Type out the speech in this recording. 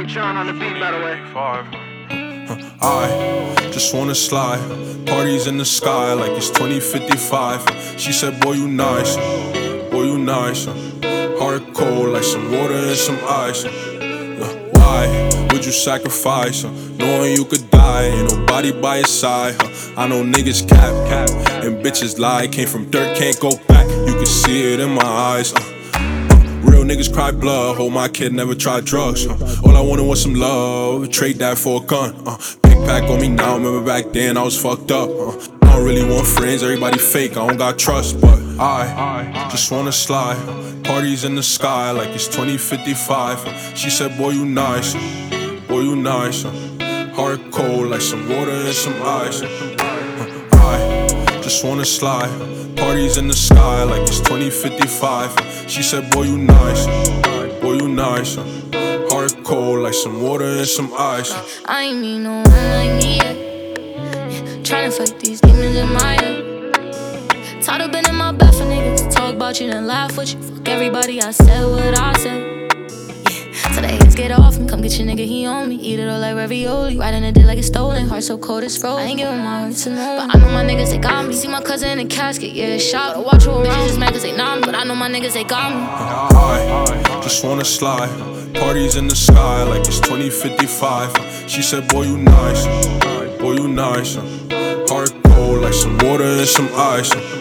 Sean on the beat, by the way. I just wanna slide, parties in the sky like it's 2055. She said, boy, you nice, boy, you nice. Heart cold like some water and some ice. Why would you sacrifice, knowing you could die, ain't nobody by your side? I know niggas cap, and bitches lie. Came from dirt, can't go back, you can see it in my eyes. Real niggas cry blood, hope my kid never tried drugs. All I wanted was some love, trade that for a gun. Big pack on me now, remember back then I was fucked up. I don't really want friends, everybody fake, I don't got trust. But I just wanna slide, parties in the sky like it's 2055. She said, boy, you nice, boy, you nice. Heart cold like some water and some ice. I just wanna slide, parties in the sky like it's 2055. She said, boy, you nice, boy, you nice. Heart cold like some water and some ice. I ain't mean no one like me yet. Tryna fight these demons in my head. Tired of being in my bed for niggas talk about you and laugh with you. Fuck everybody, I said what I said. So the haters get off me, come get your nigga, he on me. Eat it all like ravioli, riding a dick like it's stolen. Heart so cold it's frozen. I ain't giving my heart to no one, but I know my niggas, they got me. See my cousin in the casket, yeah, it's shot. But watch who around, bitches just mad cause they know me. But I know my niggas, they got me. I just wanna slide, parties in the sky like it's 2055. She said, boy, you nice, boy, you nice. Heart cold like some water and some ice.